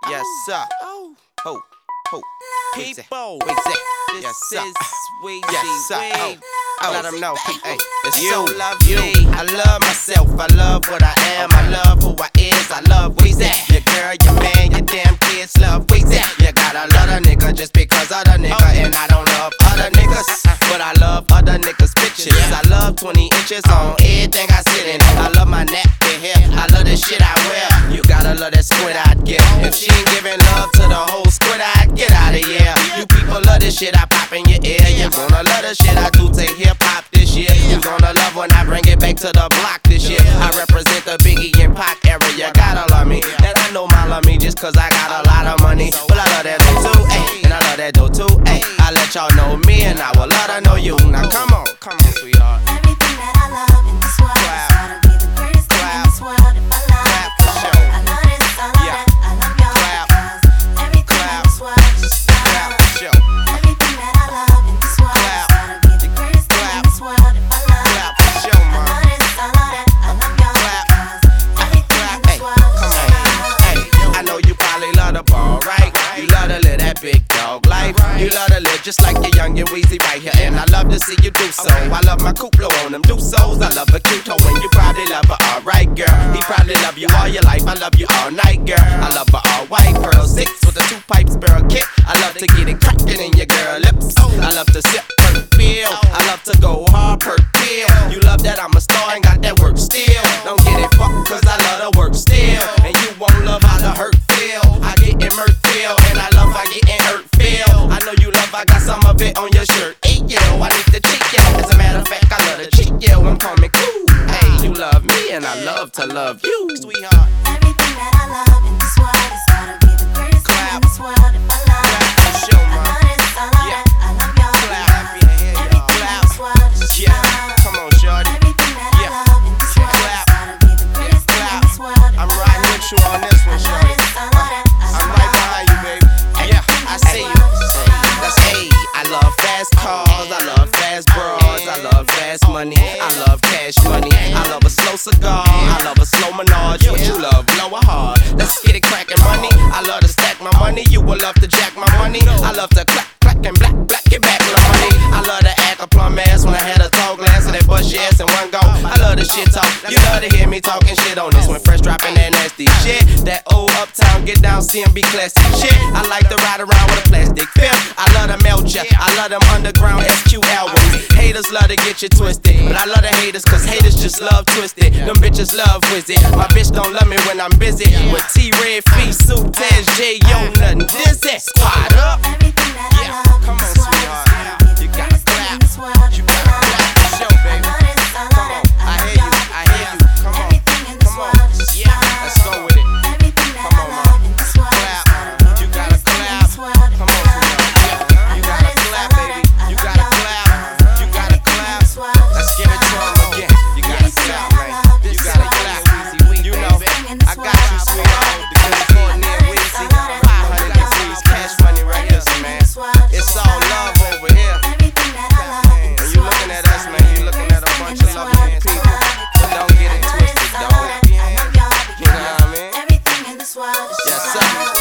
Yes, sir. Oh, Ho, ho. people, Yes, this sir. is Weezy Yes, sir. Wade. Let them know. Hey, it's You so love you. me. I love myself. I love what I am. I love who I is. I love Weezy. Your girl, your man, your damn kids love Weezy. You gotta love a nigga just because of the nigga. And I don't love other niggas, but I love other niggas' bitches. I love 20 inches on everything I sit in. I love my neck and hair. I love the shit I wear. You gotta love that squid I'd get. If she ain't giving love to the whole squid, I'd get out of here. You people love this shit I pop in your ear. You gonna love the shit I do to hip hop this year. You gonna love when I bring it back to the block this year. I represent the Biggie and Pac area. Gotta love me, and I know my love me just cause I got a lot of money. But I love that dough too, ayy, and I love that dough too, ayy. I let y'all know me, and I will love to know you. Now come on, sweetheart. Everything that I love in this world has gotta be the greatest thing in this world. If I love for it, sure. I love this, I love that, I love y'all because everything in this world is just Clap love. for sure. Everything that I love in this world has gotta be the greatest thing in this world. If I love Clap it, for sure, I man. love this, I love that, I love y'all because everything in this world is Come just on. love. Hey, I know you probably love the ball, right? You love to live that big dog life. You love to live just like your young and Weezy right here. And I love to see you do so. I love my Kuplo on them do so's. I love a cute hoe and you probably love her alright, girl. He probably love you all your life. I love you all night, girl. I love her all white, pearl 6 with a 2 pipes barrel kick. I love to get it crackin' in your girl lips. I love to sip per pill. I love to go hard per pill. You love that I'm a star and got that work still. Don't get it fucked cause I love to work still. And you won't love how the hurt feel. I get in murk feel and I love how getting hurt feel. I know you love, I got some of it on your shirt. Hey yo, I need the chick yo. As a matter of fact, I love the chick yo. I'm coming cool. Hey, you love me and I love to love you, sweetheart. Everything that I love in this world has gotta be the greatest thing in this world. If I love it, For sure, I man. love this, I love that, I love y'all Clap. because everything in this world is just Yeah, love. come on, shorty. Everything that Yeah. I love in this world Clap. has gotta be the greatest thing in this world. If I'm I riding love with it, you on this one, I love shorty. this, I love that, I I'm love right y'all behind you, baby. Yeah, I see you. That's A. I love fast cars, I love fast bras, I love fast money, I love cash money. I love a slow cigar, I love a slow menage. What you love, blow it hard. Let's get it crackin' money. I love to stack my money, you will love to jack my money. I love to clack, clack and black, black it back with money. I love to act a plum ass when I had a tall glass of that bust your ass in one go. I love the shit talk, you love to hear me talking shit on this one. Fresh dropping that nasty shit. That old uptown get down CMB classic shit. I like to ride around with a plastic film. I love to melt ya, I love them underground SQ albums. Haters love to get you twisted, but I love the haters cause haters just love twisted. Them bitches love Wizzy. My bitch don't love me when I'm busy with T-Red, Feet, Suit, Taz, J, yo, nothing dizzy. Squad up. everything that I love Come in on, this world has sweetheart. gotta be You the gotta greatest thing clap. in this world. You If I gotta love clap it, for sure, I baby. love this, I love Come that, on, I love hear you, y'all I hear you. because Come on, everything in this come on. world is just Yeah, love. let's go with it. Everything that Come I on, love in this world Clap. has gotta be the You gotta greatest thing in clap. this world. If Come I on, love it, sweetheart. I You love gotta this, clap, I love baby. that, I You love gotta y'all clap. because You gotta everything in clap. this world is Let's just give it to love. him again. You gotta clap, man. You gotta clap. You know, I got you, sweetheart. The good Courtney and Weezy. 500 degrees, cash money right here, man. It's all love over here. Everything that I love in When this you world looking has at us, gotta man, be you the looking greatest at a thing bunch in of this loving world. If I people. love it, But don't get it I love twisted, this, I dog. love that, I love y'all You know what I because mean? everything in this world is Yes, just sir. love.